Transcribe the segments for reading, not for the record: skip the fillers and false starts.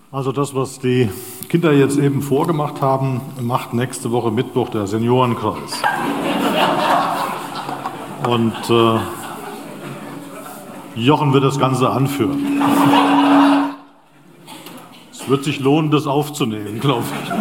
Also das, was die Kinder jetzt eben vorgemacht haben, macht nächste Woche Mittwoch der Seniorenkreis. Und Jochen wird das Ganze anführen. Es wird sich lohnen, das aufzunehmen, glaube ich.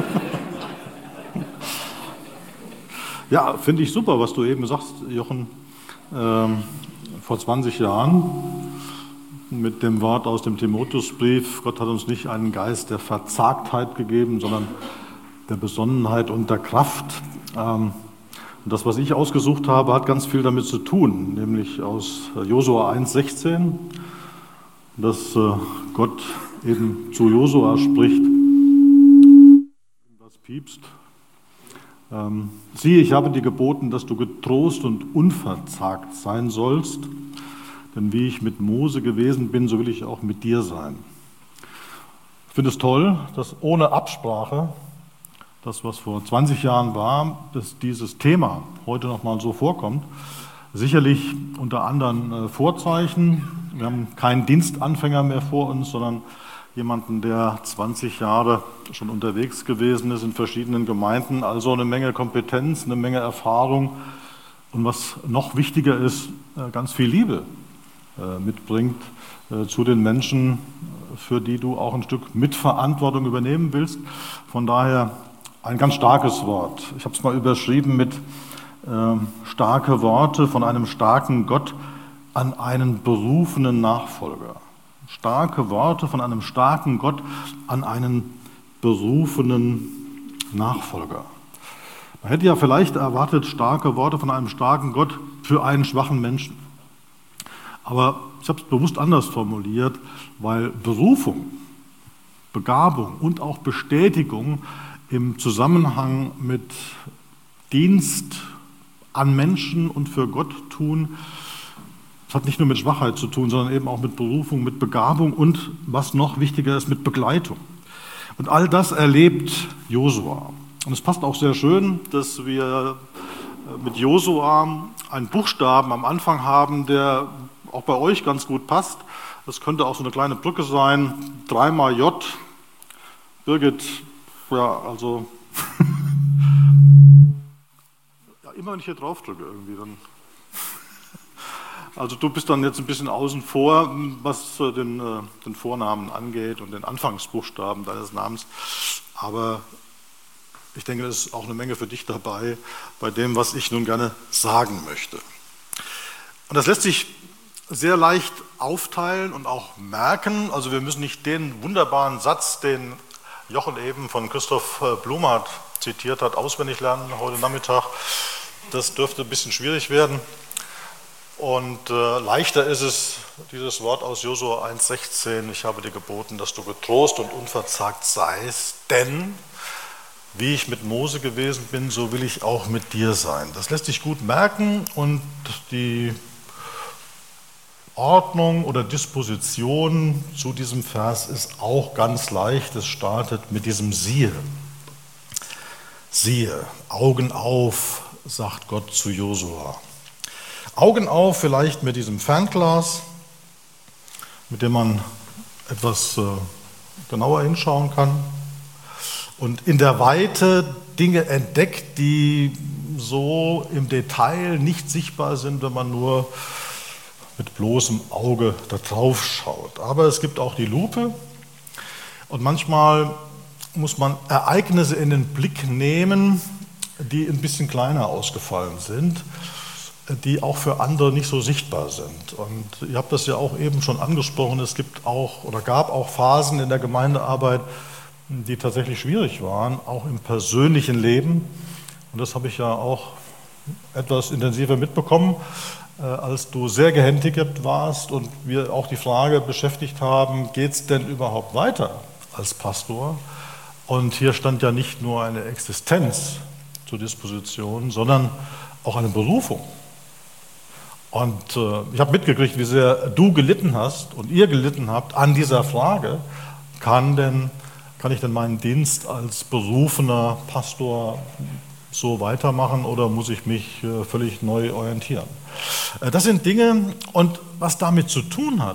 Ja, finde ich super, was du eben sagst, Jochen. Vor 20 Jahren mit dem Wort aus dem Timotheusbrief, Gott hat uns nicht einen Geist der Verzagtheit gegeben, sondern der Besonnenheit und der Kraft. Und das, was ich ausgesucht habe, hat ganz viel damit zu tun, nämlich aus Josua 1,16, dass Gott eben zu Josua spricht. Was piepst? Siehe, ich habe dir geboten, dass du getrost und unverzagt sein sollst, denn wie ich mit Mose gewesen bin, so will ich auch mit dir sein. Ich finde es toll, dass ohne Absprache, das, was vor 20 Jahren war, dass dieses Thema heute nochmal so vorkommt. Sicherlich unter anderen Vorzeichen. Wir haben keinen Dienstanfänger mehr vor uns, sondern jemanden, der 20 Jahre schon unterwegs gewesen ist in verschiedenen Gemeinden, also eine Menge Kompetenz, eine Menge Erfahrung und was noch wichtiger ist, ganz viel Liebe mitbringt zu den Menschen, für die du auch ein Stück Mitverantwortung übernehmen willst. Von daher ein ganz starkes Wort. Ich habe es mal überschrieben mit starke Worte von einem starken Gott an einen berufenen Nachfolger. Starke Worte von einem starken Gott an einen berufenen Nachfolger. Man hätte ja vielleicht erwartet, starke Worte von einem starken Gott für einen schwachen Menschen. Aber ich habe es bewusst anders formuliert, weil Berufung, Begabung und auch Bestätigung im Zusammenhang mit Dienst an Menschen und für Gott tun, das hat nicht nur mit Schwachheit zu tun, sondern eben auch mit Berufung, mit Begabung und, was noch wichtiger ist, mit Begleitung. Und all das erlebt Josua. Und es passt auch sehr schön, dass wir mit Josua einen Buchstaben am Anfang haben, der auch bei euch ganz gut passt. Das könnte auch so eine kleine Brücke sein, 3-mal J. Birgit, ja, also ja, immer wenn ich hier drauf drücke irgendwie, dann also du bist dann jetzt ein bisschen außen vor, was den Vornamen angeht und den Anfangsbuchstaben deines Namens. Aber ich denke, es ist auch eine Menge für dich dabei, bei dem, was ich nun gerne sagen möchte. Und das lässt sich sehr leicht aufteilen und auch merken. Also wir müssen nicht den wunderbaren Satz, den Jochen eben von Christoph Blumhardt zitiert hat, auswendig lernen heute Nachmittag. Das dürfte ein bisschen schwierig werden. Und leichter ist es, dieses Wort aus Josua 1,16, ich habe dir geboten, dass du getrost und unverzagt seist, denn wie ich mit Mose gewesen bin, so will ich auch mit dir sein. Das lässt sich gut merken und die Ordnung oder Disposition zu diesem Vers ist auch ganz leicht. Es startet mit diesem Siehe. Siehe, Augen auf, sagt Gott zu Josua. Augen auf vielleicht mit diesem Fernglas, mit dem man etwas genauer hinschauen kann und in der Weite Dinge entdeckt, die so im Detail nicht sichtbar sind, wenn man nur mit bloßem Auge da drauf schaut. Aber es gibt auch die Lupe und manchmal muss man Ereignisse in den Blick nehmen, die ein bisschen kleiner ausgefallen sind, die auch für andere nicht so sichtbar sind. Und ihr habt das ja auch eben schon angesprochen, es gibt auch oder gab auch Phasen in der Gemeindearbeit, die tatsächlich schwierig waren, auch im persönlichen Leben. Und das habe ich ja auch etwas intensiver mitbekommen, als du sehr gehandicapt warst und wir auch die Frage beschäftigt haben, geht es denn überhaupt weiter als Pastor? Und hier stand ja nicht nur eine Existenz zur Disposition, sondern auch eine Berufung. Und ich habe mitgekriegt, wie sehr du gelitten hast und ihr gelitten habt an dieser Frage, kann ich denn meinen Dienst als berufener Pastor so weitermachen oder muss ich mich völlig neu orientieren? Das sind Dinge, und was damit zu tun hat,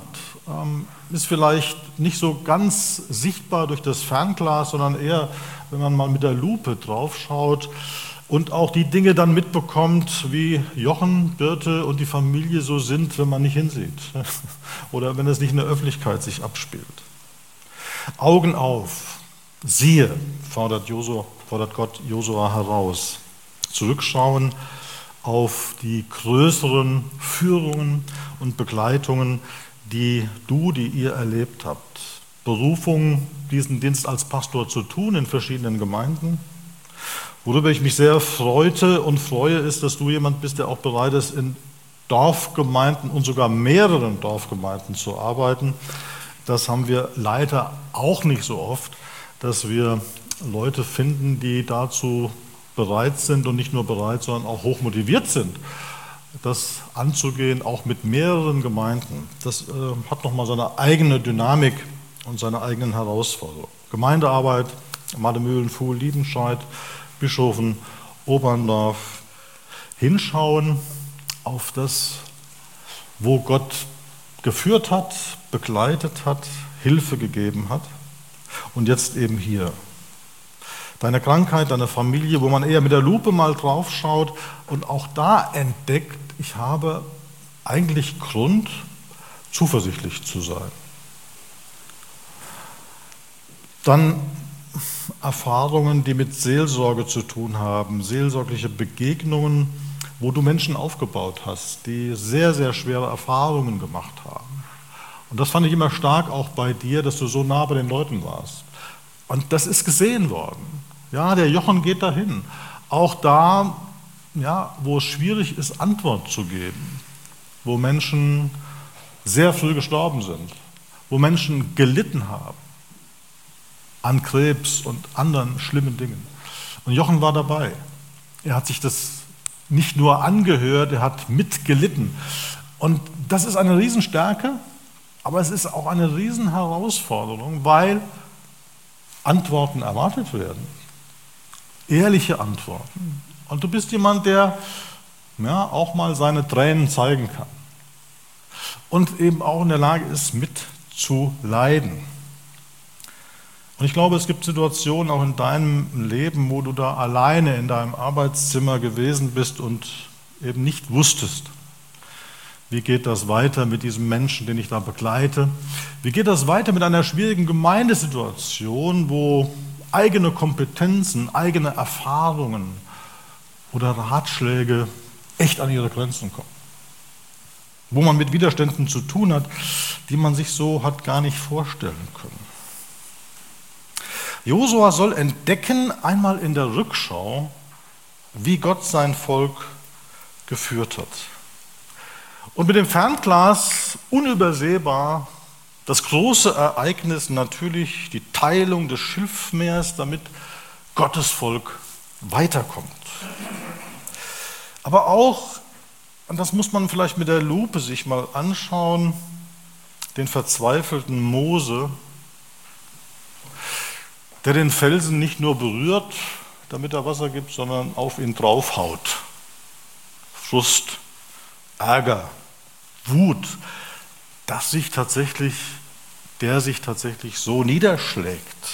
ist vielleicht nicht so ganz sichtbar durch das Fernglas, sondern eher, wenn man mal mit der Lupe drauf schaut und auch die Dinge dann mitbekommt, wie Jochen, Birte und die Familie so sind, wenn man nicht hinsieht oder wenn es nicht in der Öffentlichkeit sich abspielt. Augen auf, siehe, fordert Gott Josua heraus. Zurückschauen auf die größeren Führungen und Begleitungen, die ihr erlebt habt. Berufung, diesen Dienst als Pastor zu tun in verschiedenen Gemeinden. Worüber ich mich sehr freute und freue, ist, dass du jemand bist, der auch bereit ist, in Dorfgemeinden und sogar mehreren Dorfgemeinden zu arbeiten. Das haben wir leider auch nicht so oft, dass wir Leute finden, die dazu bereit sind und nicht nur bereit, sondern auch hochmotiviert sind, das anzugehen, auch mit mehreren Gemeinden. Das hat nochmal seine eigene Dynamik und seine eigenen Herausforderungen. Gemeindearbeit, Mademühlen, Fuhl, Liebenscheid, Bischofen, Oberndorf. Hinschauen auf das, wo Gott geführt hat, begleitet hat, Hilfe gegeben hat. Und jetzt eben hier. Deine Krankheit, deine Familie, wo man eher mit der Lupe mal drauf schaut und auch da entdeckt, ich habe eigentlich Grund, zuversichtlich zu sein. Dann Erfahrungen, die mit Seelsorge zu tun haben, seelsorgliche Begegnungen, wo du Menschen aufgebaut hast, die sehr, sehr schwere Erfahrungen gemacht haben. Und das fand ich immer stark auch bei dir, dass du so nah bei den Leuten warst. Und das ist gesehen worden. Ja, der Jochen geht dahin. Auch da, ja, wo es schwierig ist, Antwort zu geben, wo Menschen sehr früh gestorben sind, wo Menschen gelitten haben an Krebs und anderen schlimmen Dingen. Und Jochen war dabei. Er hat sich das nicht nur angehört, er hat mitgelitten. Und das ist eine Riesenstärke, aber es ist auch eine Riesenherausforderung, weil Antworten erwartet werden. Ehrliche Antworten. Und du bist jemand, der ja, auch mal seine Tränen zeigen kann. Und eben auch in der Lage ist, mitzuleiden. Und ich glaube, es gibt Situationen auch in deinem Leben, wo du da alleine in deinem Arbeitszimmer gewesen bist und eben nicht wusstest, wie geht das weiter mit diesem Menschen, den ich da begleite? Wie geht das weiter mit einer schwierigen Gemeindesituation, wo eigene Kompetenzen, eigene Erfahrungen oder Ratschläge echt an ihre Grenzen kommen? Wo man mit Widerständen zu tun hat, die man sich so hat gar nicht vorstellen können. Josua soll entdecken, einmal in der Rückschau, wie Gott sein Volk geführt hat. Und mit dem Fernglas unübersehbar das große Ereignis natürlich, die Teilung des Schilfmeers, damit Gottes Volk weiterkommt. Aber auch, und das muss man vielleicht mit der Lupe sich mal anschauen, den verzweifelten Mose, der den Felsen nicht nur berührt, damit er Wasser gibt, sondern auf ihn draufhaut. Frust, Ärger, Wut, der sich tatsächlich so niederschlägt.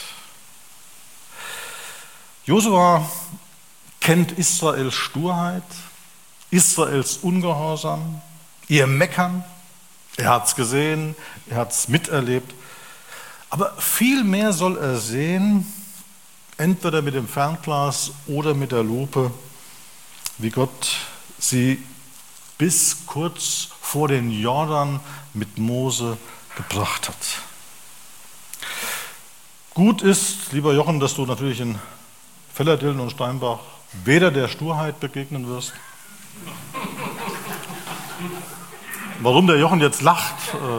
Josua kennt Israels Sturheit, Israels Ungehorsam, ihr Meckern. Er hat es gesehen, er hat es miterlebt. Aber viel mehr soll er sehen, entweder mit dem Fernglas oder mit der Lupe, wie Gott sie bis kurz vor den Jordan mit Mose gebracht hat. Gut ist, lieber Jochen, dass du natürlich in Vellerdillen und Steinbach weder der Sturheit begegnen wirst. Warum der Jochen jetzt lacht?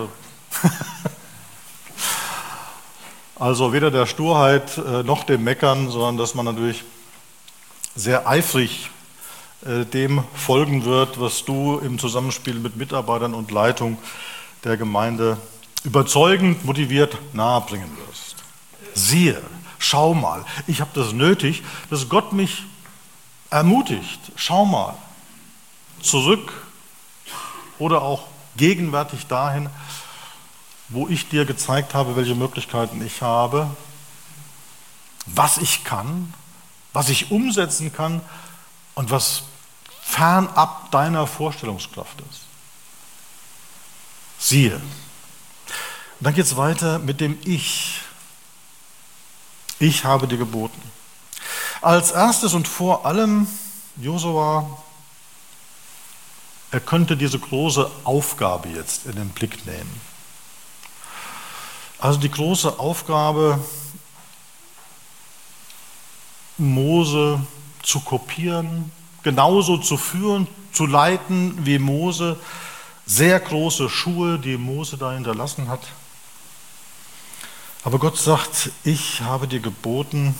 Also weder der Sturheit noch dem Meckern, sondern dass man natürlich sehr eifrig dem folgen wird, was du im Zusammenspiel mit Mitarbeitern und Leitung der Gemeinde überzeugend, motiviert nahebringen wirst. Siehe, schau mal, ich habe das nötig, dass Gott mich ermutigt. Schau mal, zurück oder auch gegenwärtig dahin, wo ich dir gezeigt habe, welche Möglichkeiten ich habe, was ich kann, was ich umsetzen kann und was fernab deiner Vorstellungskraft ist. Siehe. Und dann geht es weiter mit dem Ich. Ich habe dir geboten. Als erstes und vor allem Josua, er könnte diese große Aufgabe jetzt in den Blick nehmen. Also die große Aufgabe, Mose zu kopieren, genauso zu führen, zu leiten wie Mose. Sehr große Schuhe, die Mose da hinterlassen hat. Aber Gott sagt, ich habe dir geboten,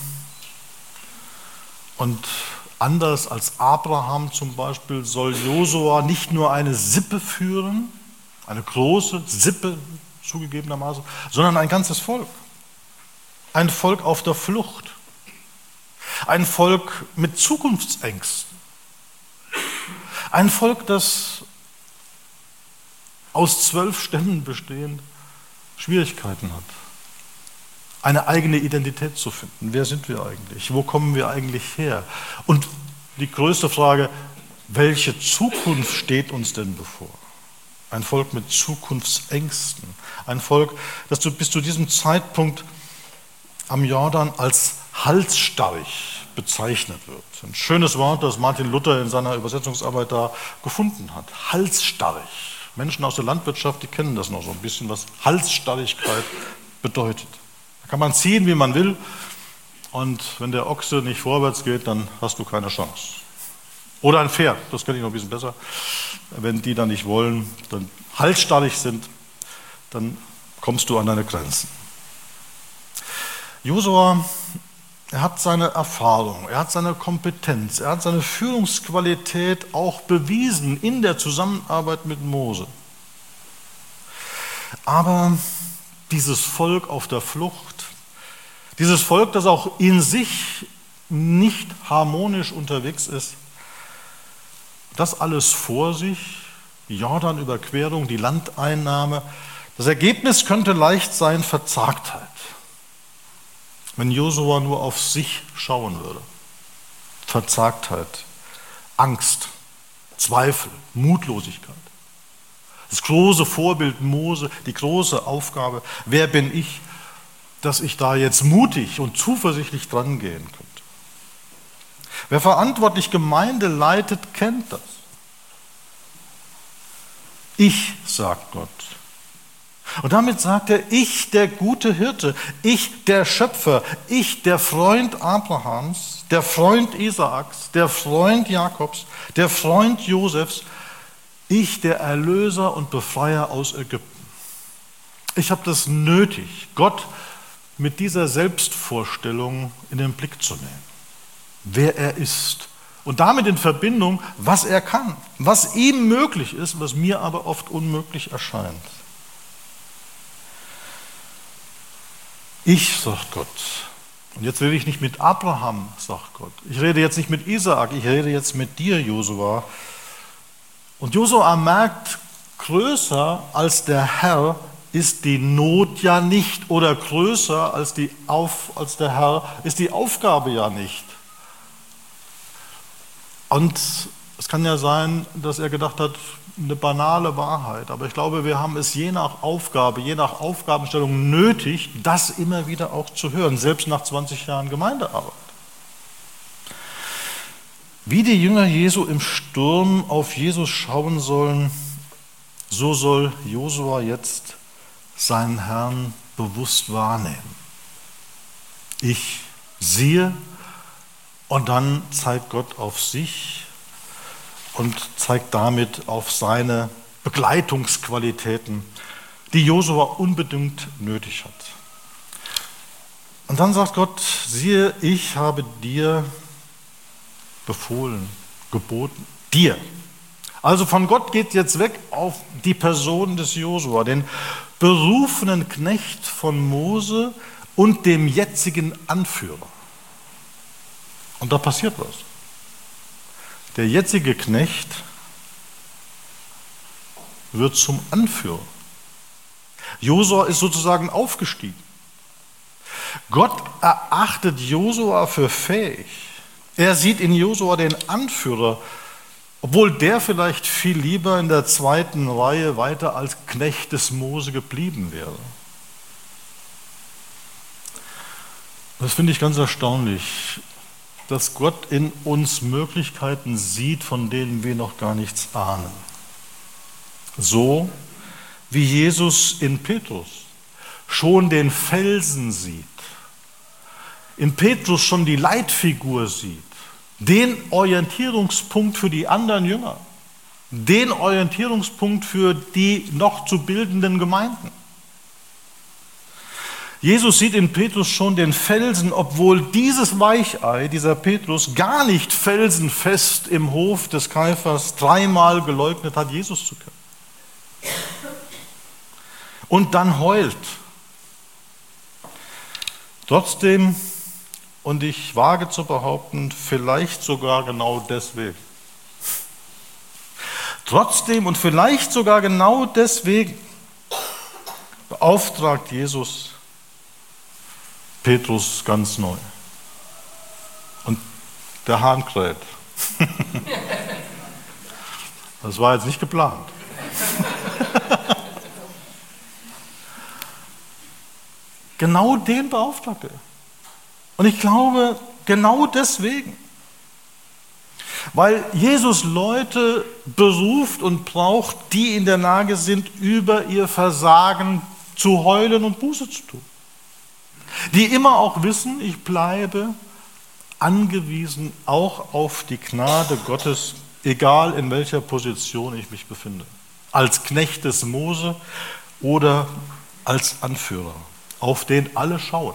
und anders als Abraham zum Beispiel soll Josua nicht nur eine Sippe führen, eine große Sippe zugegebenermaßen, sondern ein ganzes Volk. Ein Volk auf der Flucht. Ein Volk mit Zukunftsängsten. Ein Volk, das aus 12 Stämmen bestehend Schwierigkeiten hat, eine eigene Identität zu finden. Wer sind wir eigentlich? Wo kommen wir eigentlich her? Und die größte Frage, welche Zukunft steht uns denn bevor? Ein Volk mit Zukunftsängsten. Ein Volk, das bis zu diesem Zeitpunkt am Jordan als halsstarrig bezeichnet wird. Ein schönes Wort, das Martin Luther in seiner Übersetzungsarbeit da gefunden hat. Halsstarrig. Menschen aus der Landwirtschaft, die kennen das noch so ein bisschen, was Halsstarrigkeit bedeutet. Da kann man ziehen, wie man will, und wenn der Ochse nicht vorwärts geht, dann hast du keine Chance. Oder ein Pferd, das kenne ich noch ein bisschen besser. Wenn die dann nicht wollen, dann halsstarrig sind, dann kommst du an deine Grenzen. Josua, er hat seine Erfahrung, er hat seine Kompetenz, er hat seine Führungsqualität auch bewiesen in der Zusammenarbeit mit Mose. Aber dieses Volk auf der Flucht, dieses Volk, das auch in sich nicht harmonisch unterwegs ist, das alles vor sich, die Jordanüberquerung, die Landeinnahme, das Ergebnis könnte leicht sein Verzagtheit. Wenn Josua nur auf sich schauen würde. Verzagtheit, Angst, Zweifel, Mutlosigkeit. Das große Vorbild Mose, die große Aufgabe, wer bin ich, dass ich da jetzt mutig und zuversichtlich dran gehen könnte. Wer verantwortlich Gemeinde leitet, kennt das. Ich, sagt Gott. Und damit sagt er, ich, der gute Hirte, ich, der Schöpfer, ich, der Freund Abrahams, der Freund Isaaks, der Freund Jakobs, der Freund Josefs, ich, der Erlöser und Befreier aus Ägypten. Ich habe das nötig, Gott mit dieser Selbstvorstellung in den Blick zu nehmen, wer er ist und damit in Verbindung, was er kann, was ihm möglich ist, was mir aber oft unmöglich erscheint. Ich, sagt Gott, und jetzt rede ich nicht mit Abraham, sagt Gott, ich rede jetzt nicht mit Isaak, ich rede jetzt mit dir, Josua. Und Josua merkt, größer als der Herr ist die Not ja nicht, oder größer als der Herr ist die Aufgabe ja nicht. Und es kann ja sein, dass er gedacht hat, eine banale Wahrheit, aber ich glaube, wir haben es je nach Aufgabe, je nach Aufgabenstellung nötig, das immer wieder auch zu hören, selbst nach 20 Jahren Gemeindearbeit. Wie die Jünger Jesu im Sturm auf Jesus schauen sollen, so soll Josua jetzt seinen Herrn bewusst wahrnehmen. Ich sehe, und dann zeigt Gott auf sich und zeigt damit auf seine Begleitungsqualitäten, die Josua unbedingt nötig hat. Und dann sagt Gott, siehe, ich habe dir befohlen, geboten, dir. Also von Gott geht jetzt weg auf die Person des Josua, den berufenen Knecht von Mose und dem jetzigen Anführer. Und da passiert was. Der jetzige Knecht wird zum Anführer. Josua ist sozusagen aufgestiegen. Gott erachtet Josua für fähig. Er sieht in Josua den Anführer, obwohl der vielleicht viel lieber in der zweiten Reihe weiter als Knecht des Mose geblieben wäre. Das finde ich ganz erstaunlich, dass Gott in uns Möglichkeiten sieht, von denen wir noch gar nichts ahnen. So wie Jesus in Petrus schon den Felsen sieht, in Petrus schon die Leitfigur sieht, den Orientierungspunkt für die anderen Jünger, den Orientierungspunkt für die noch zu bildenden Gemeinden. Jesus sieht in Petrus schon den Felsen, obwohl dieses Weichei, dieser Petrus, gar nicht felsenfest im Hof des Kaiphas dreimal geleugnet hat, Jesus zu kennen. Und dann heult. Trotzdem, und ich wage zu behaupten, vielleicht sogar genau deswegen. Trotzdem und vielleicht sogar genau deswegen beauftragt Jesus Petrus ganz neu. Und der Hahn kräht. Das war jetzt nicht geplant. Genau den beauftragte er. Und ich glaube, genau deswegen. Weil Jesus Leute beruft und braucht, die in der Lage sind, über ihr Versagen zu heulen und Buße zu tun. Die immer auch wissen, ich bleibe angewiesen auch auf die Gnade Gottes, egal in welcher Position ich mich befinde. Als Knecht des Mose oder als Anführer, auf den alle schauen.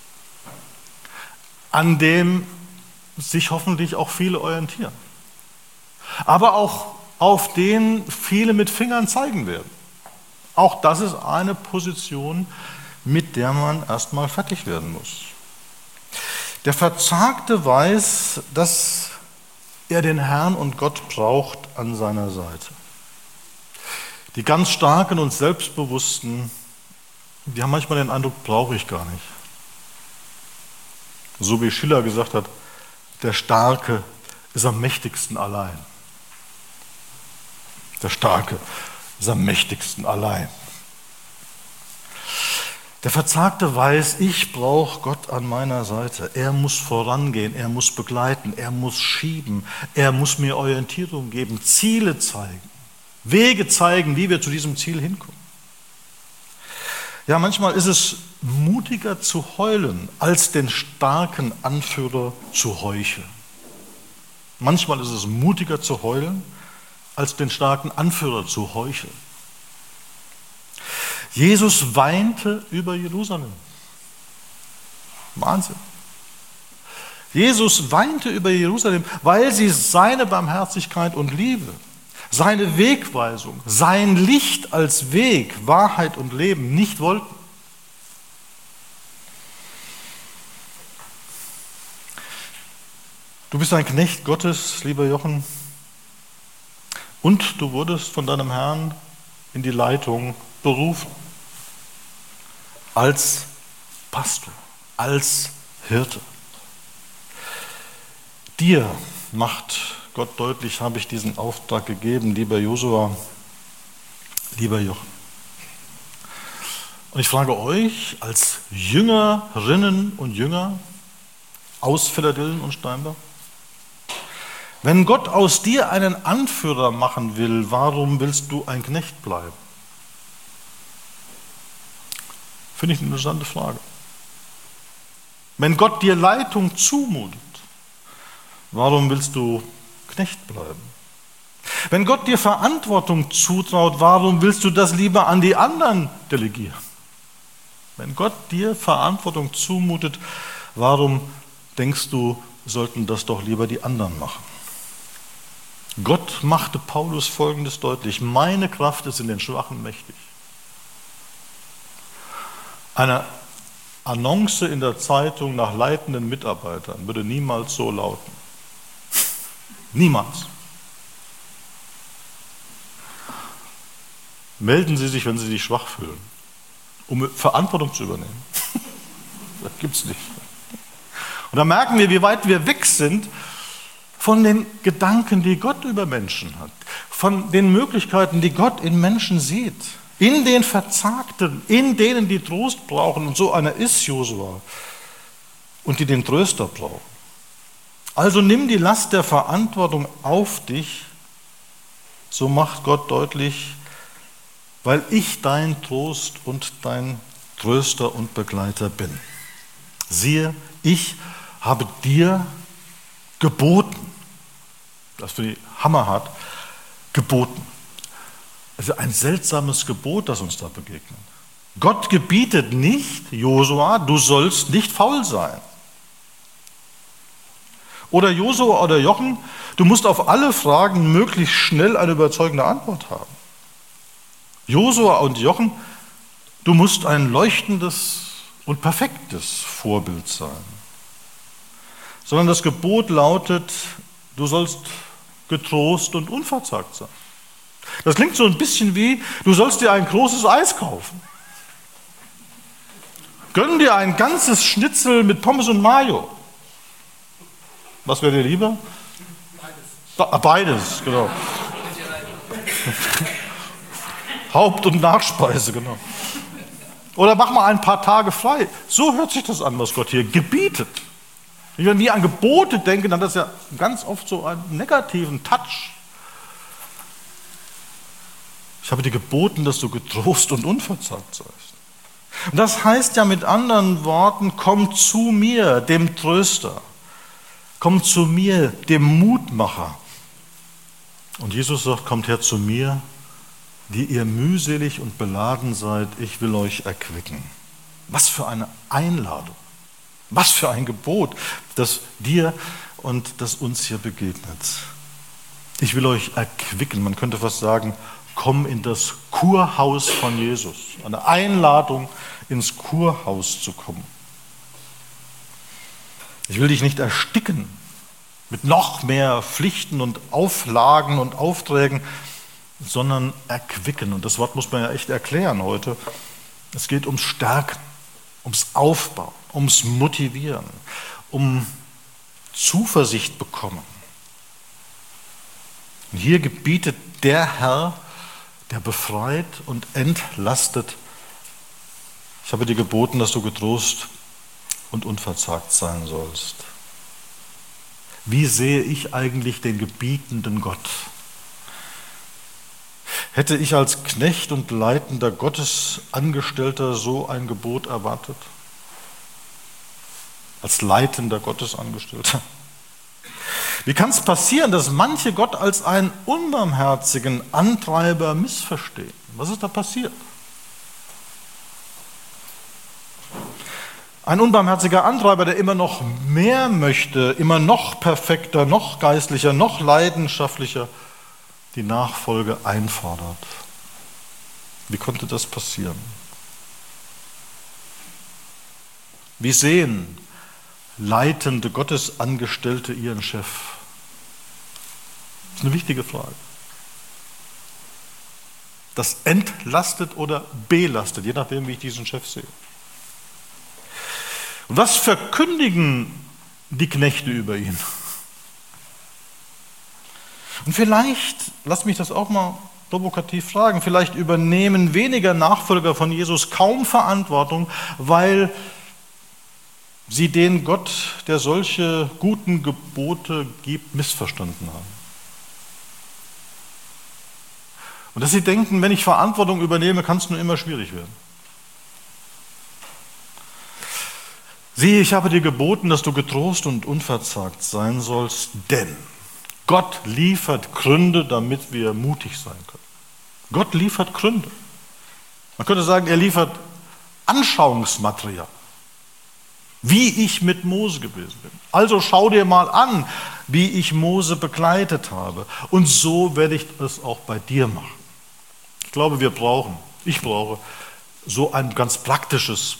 An dem sich hoffentlich auch viele orientieren. Aber auch auf den viele mit Fingern zeigen werden. Auch das ist eine Position, mit der man erstmal fertig werden muss. Der Verzagte weiß, dass er den Herrn und Gott braucht an seiner Seite. Die ganz Starken und Selbstbewussten, die haben manchmal den Eindruck, brauche ich gar nicht. So wie Schiller gesagt hat, der Starke ist am mächtigsten allein. Der Starke ist am mächtigsten allein. Der Verzagte weiß, ich brauche Gott an meiner Seite. Er muss vorangehen, er muss begleiten, er muss schieben, er muss mir Orientierung geben, Ziele zeigen, Wege zeigen, wie wir zu diesem Ziel hinkommen. Ja, manchmal ist es mutiger zu heulen, als den starken Anführer zu heucheln. Manchmal ist es mutiger zu heulen, als den starken Anführer zu heucheln. Jesus weinte über Jerusalem. Wahnsinn. Jesus weinte über Jerusalem, weil sie seine Barmherzigkeit und Liebe, seine Wegweisung, sein Licht als Weg, Wahrheit und Leben nicht wollten. Du bist ein Knecht Gottes, lieber Jochen, und du wurdest von deinem Herrn in die Leitung berufen. Als Pastor, als Hirte. Dir macht Gott deutlich, habe ich diesen Auftrag gegeben, lieber Josua, lieber Jochen. Und ich frage euch als Jüngerinnen und Jünger aus Philaldillen und Steinbach, wenn Gott aus dir einen Anführer machen will, warum willst du ein Knecht bleiben? Finde ich eine interessante Frage. Wenn Gott dir Leitung zumutet, warum willst du Knecht bleiben? Wenn Gott dir Verantwortung zutraut, warum willst du das lieber an die anderen delegieren? Wenn Gott dir Verantwortung zumutet, warum denkst du, sollten das doch lieber die anderen machen? Gott machte Paulus Folgendes deutlich: Meine Kraft ist in den Schwachen mächtig. Eine Annonce in der Zeitung nach leitenden Mitarbeitern würde niemals so lauten. Niemals. Melden Sie sich, wenn Sie sich schwach fühlen. um Verantwortung zu übernehmen. Das gibt es nicht. Und da merken wir, wie weit wir weg sind von den Gedanken, die Gott über Menschen hat, von den Möglichkeiten, die Gott in Menschen sieht, in den Verzagten, in denen, die Trost brauchen. Und so einer ist Josua und die den Tröster brauchen. Also nimm die Last der Verantwortung auf dich, so macht Gott deutlich, weil ich dein Trost und dein Tröster und Begleiter bin. Siehe, ich habe dir geboten, das finde ich hammerhart, geboten. Also ein seltsames Gebot, das uns da begegnet. Gott gebietet nicht, Josua, du sollst nicht faul sein. Oder Josua oder Jochen, du musst auf alle Fragen möglichst schnell eine überzeugende Antwort haben. Josua und Jochen, du musst ein leuchtendes und perfektes Vorbild sein. Sondern das Gebot lautet, du sollst getrost und unverzagt sein. Das klingt so ein bisschen wie, du sollst dir ein großes Eis kaufen. Gönn dir ein ganzes Schnitzel mit Pommes und Mayo. Was wäre dir lieber? Beides. Beides, genau. Haupt- und Nachspeise, genau. Oder mach mal ein paar Tage frei. So hört sich das an, was Gott hier gebietet. Wenn wir an Gebote denken, dann hat das ja ganz oft so einen negativen Touch. Ich habe dir geboten, dass du getrost und unverzagt seist. Und das heißt ja mit anderen Worten, komm zu mir, dem Tröster. Komm zu mir, dem Mutmacher. Und Jesus sagt, kommt her zu mir, die ihr mühselig und beladen seid, ich will euch erquicken. Was für eine Einladung, was für ein Gebot, das dir und das uns hier begegnet. Ich will euch erquicken, man könnte fast sagen, komm in das Kurhaus von Jesus. Eine Einladung, ins Kurhaus zu kommen. Ich will dich nicht ersticken mit noch mehr Pflichten und Auflagen und Aufträgen, sondern erquicken. Und das Wort muss man ja echt erklären heute. Es geht ums Stärken, ums Aufbauen, ums Motivieren, um Zuversicht bekommen. Und hier gebietet der Herr, der befreit und entlastet. Ich habe dir geboten, dass du getrost und unverzagt sein sollst. Wie sehe ich eigentlich den gebietenden Gott? Hätte ich als Knecht und leitender Gottesangestellter so ein Gebot erwartet? Als leitender Gottesangestellter? Wie kann es passieren, dass manche Gott als einen unbarmherzigen Antreiber missverstehen? Was ist da passiert? Ein unbarmherziger Antreiber, der immer noch mehr möchte, immer noch perfekter, noch geistlicher, noch leidenschaftlicher die Nachfolge einfordert. Wie konnte das passieren? Wie sehen leitende Gottesangestellte ihren Chef? Das ist eine wichtige Frage. Das entlastet oder belastet, je nachdem, wie ich diesen Chef sehe. Und was verkündigen die Knechte über ihn? Und vielleicht, lass mich das auch mal provokativ fragen, vielleicht übernehmen weniger Nachfolger von Jesus kaum Verantwortung, weil sie den Gott, der solche guten Gebote gibt, missverstanden haben. Und dass sie denken, wenn ich Verantwortung übernehme, kann es nur immer schwierig werden. Siehe, ich habe dir geboten, dass du getrost und unverzagt sein sollst, denn Gott liefert Gründe, damit wir mutig sein können. Gott liefert Gründe. Man könnte sagen, er liefert Anschauungsmaterial, wie ich mit Mose gewesen bin. Also schau dir mal an, wie ich Mose begleitet habe. Und so werde ich das auch bei dir machen. Ich glaube, ich brauche so ein ganz praktisches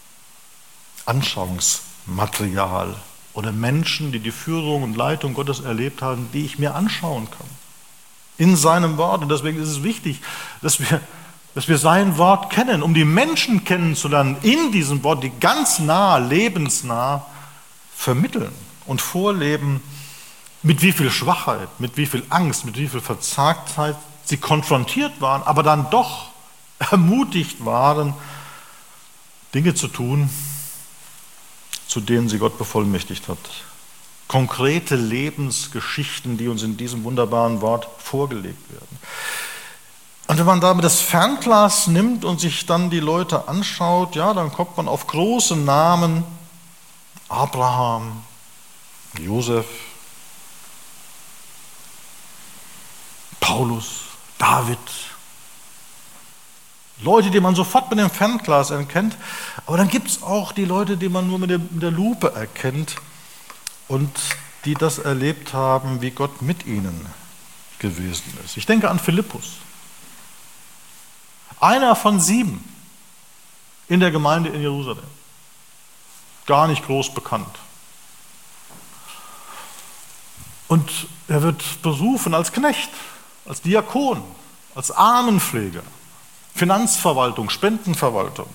Anschauungsmaterial oder Menschen, die die Führung und Leitung Gottes erlebt haben, die ich mir anschauen kann. In seinem Wort. Und deswegen ist es wichtig, dass wir dass wir sein Wort kennen, um die Menschen kennenzulernen, in diesem Wort, die ganz nah, lebensnah vermitteln und vorleben, mit wie viel Schwachheit, mit wie viel Angst, mit wie viel Verzagtheit sie konfrontiert waren, aber dann doch ermutigt waren, Dinge zu tun, zu denen sie Gott bevollmächtigt hat. Konkrete Lebensgeschichten, die uns in diesem wunderbaren Wort vorgelegt werden. Und wenn man damit das Fernglas nimmt und sich dann die Leute anschaut, ja, dann kommt man auf große Namen: Abraham, Josef, Paulus, David. Leute, die man sofort mit dem Fernglas erkennt, aber dann gibt es auch die Leute, die man nur mit der Lupe erkennt und die das erlebt haben, wie Gott mit ihnen gewesen ist. Ich denke an Philippus, einer von 7 in der Gemeinde in Jerusalem, gar nicht groß bekannt. Und er wird berufen als Knecht, als Diakon, als Armenpfleger, Finanzverwaltung, Spendenverwaltung.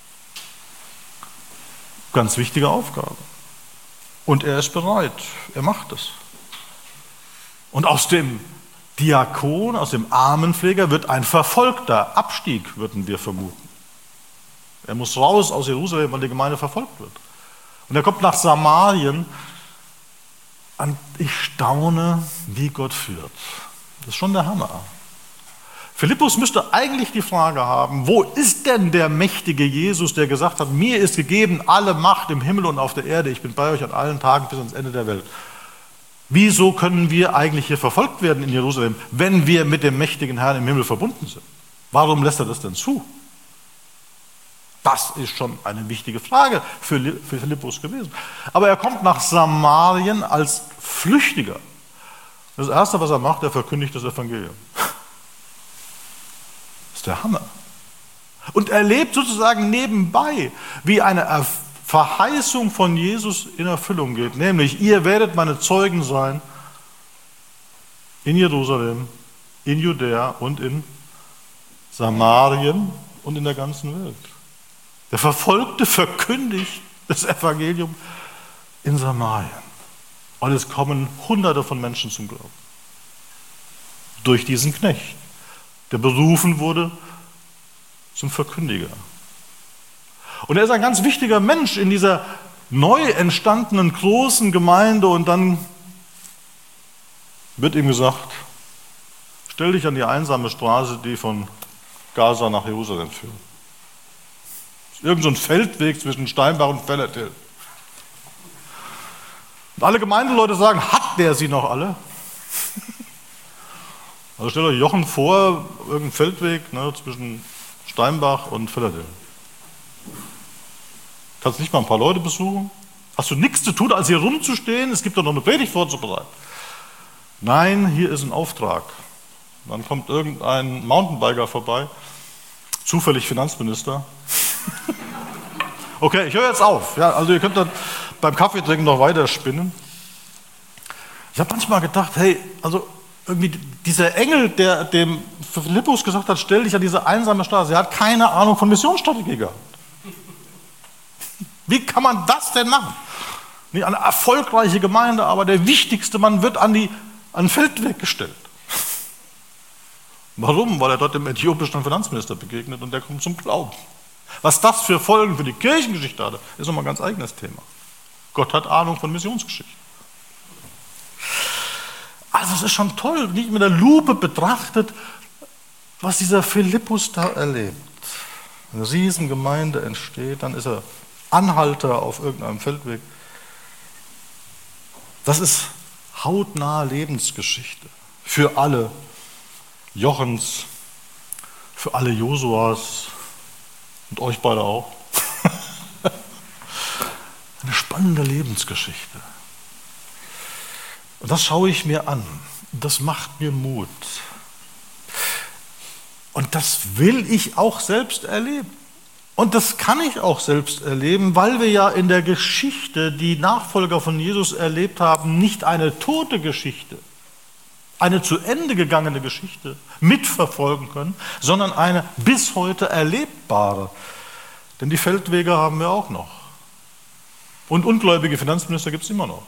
Ganz wichtige Aufgabe. Und er ist bereit, er macht es. Und aus dem Diakon, aus dem Armenpfleger wird ein verfolgter Abstieg, würden wir vermuten. Er muss raus aus Jerusalem, weil die Gemeinde verfolgt wird. Und er kommt nach Samarien. Und ich staune, wie Gott führt. Das ist schon der Hammer. Philippus müsste eigentlich die Frage haben: Wo ist denn der mächtige Jesus, der gesagt hat, mir ist gegeben alle Macht im Himmel und auf der Erde, ich bin bei euch an allen Tagen bis ans Ende der Welt. Wieso können wir eigentlich hier verfolgt werden in Jerusalem, wenn wir mit dem mächtigen Herrn im Himmel verbunden sind? Warum lässt er das denn zu? Das ist schon eine wichtige Frage für Philippus gewesen. Aber er kommt nach Samarien als Flüchtiger. Das Erste, was er macht, er verkündigt das Evangelium. Das ist der Hammer. Und er lebt sozusagen nebenbei, wie eine Verheißung von Jesus in Erfüllung geht. Nämlich, ihr werdet meine Zeugen sein in Jerusalem, in Judäa und in Samarien und in der ganzen Welt. Der Verfolgte verkündigt das Evangelium in Samarien. Und es kommen Hunderte von Menschen zum Glauben. Durch diesen Knecht, der berufen wurde zum Verkündiger. Und er ist ein ganz wichtiger Mensch in dieser neu entstandenen großen Gemeinde. Und dann wird ihm gesagt: Stell dich an die einsame Straße, die von Gaza nach Jerusalem führt. Irgend so ein Feldweg zwischen Steinbach und Fellertil. Und alle Gemeindeleute sagen: Hat der sie noch alle? Also stellt euch Jochen vor, irgendein Feldweg zwischen Steinbach und Fellertil. Kannst nicht mal ein paar Leute besuchen? Hast du nichts zu tun, als hier rumzustehen? Es gibt doch noch eine Predigt vorzubereiten. Nein, hier ist ein Auftrag. Dann kommt irgendein Mountainbiker vorbei, zufällig Finanzminister. Okay, ich höre jetzt auf. Ja, also ihr könnt dann beim Kaffeetrinken noch weiter spinnen. Ich habe manchmal gedacht, hey, also irgendwie dieser Engel, der dem Philippus gesagt hat, stell dich an diese einsame Straße, er hat keine Ahnung von Missionsstrategie gehabt. Wie kann man das denn machen? Eine erfolgreiche Gemeinde, aber der wichtigste Mann wird an den Feldweg gestellt. Warum? Weil er dort dem äthiopischen Finanzminister begegnet und der kommt zum Glauben. Was das für Folgen für die Kirchengeschichte hatte, ist nochmal ein ganz eigenes Thema. Gott hat Ahnung von Missionsgeschichte. Also es ist schon toll, nicht mit der Lupe betrachtet, was dieser Philippus da erlebt. Eine Riesengemeinde entsteht, dann ist er Anhalter auf irgendeinem Feldweg. Das ist hautnahe Lebensgeschichte für alle Jochens, für alle Josuas und euch beide auch. Eine spannende Lebensgeschichte. Und das schaue ich mir an. Das macht mir Mut. Und das will ich auch selbst erleben. Und das kann ich auch selbst erleben, weil wir ja in der Geschichte, die Nachfolger von Jesus erlebt haben, nicht eine tote Geschichte, eine zu Ende gegangene Geschichte mitverfolgen können, sondern eine bis heute erlebbare. Denn die Feldwege haben wir auch noch. Und ungläubige Finanzminister gibt es immer noch.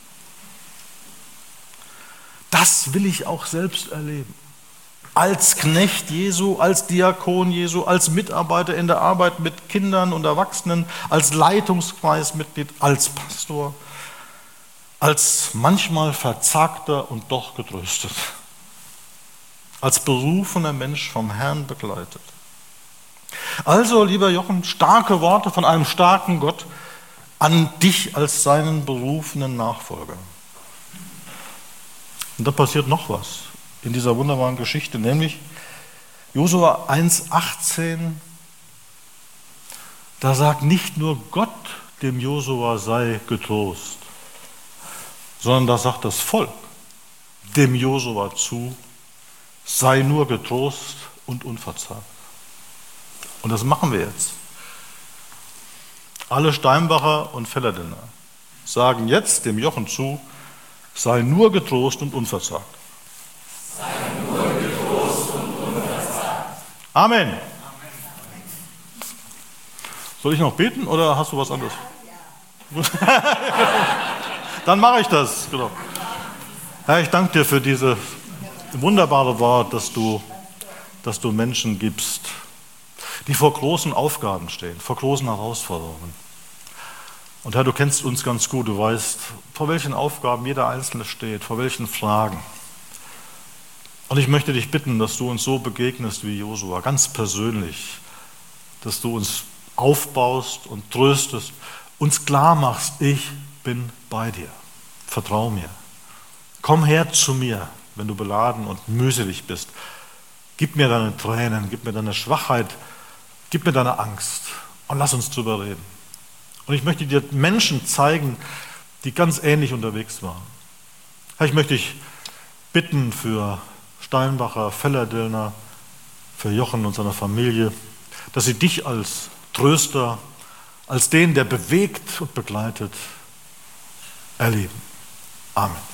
Das will ich auch selbst erleben. Als Knecht Jesu, als Diakon Jesu, als Mitarbeiter in der Arbeit mit Kindern und Erwachsenen, als Leitungskreismitglied, als Pastor, als manchmal verzagter und doch getröstet, als berufener Mensch vom Herrn begleitet. Also, lieber Jochen, starke Worte von einem starken Gott an dich als seinen berufenen Nachfolger. Und da passiert noch was in dieser wunderbaren Geschichte, nämlich Josua 1,18, da sagt nicht nur Gott dem Josua sei getrost, sondern da sagt das Volk dem Josua zu, sei nur getrost und unverzagt. Und das machen wir jetzt. Alle Steinbacher und Vellerdiner sagen jetzt dem Jochen zu, sei nur getrost und unverzagt. Sei nur getrost und unverzagt. Amen. Soll ich noch beten oder hast du was anderes? Ja. Dann mache ich das. Genau. Herr, ich danke dir für dieses wunderbare Wort, dass du Menschen gibst, die vor großen Aufgaben stehen, vor großen Herausforderungen. Und Herr, du kennst uns ganz gut, du weißt, vor welchen Aufgaben jeder Einzelne steht, vor welchen Fragen. Und ich möchte dich bitten, dass du uns so begegnest wie Josua, ganz persönlich, dass du uns aufbaust und tröstest, uns klar machst, ich bin bei dir, vertrau mir. Komm her zu mir, wenn du beladen und mühselig bist. Gib mir deine Tränen, gib mir deine Schwachheit, gib mir deine Angst und lass uns drüber reden. Und ich möchte dir Menschen zeigen, die ganz ähnlich unterwegs waren. Herr, ich möchte dich bitten für Steinbacher, Vellerdillner, für Jochen und seine Familie, dass sie dich als Tröster, als den, der bewegt und begleitet, erleben. Amen.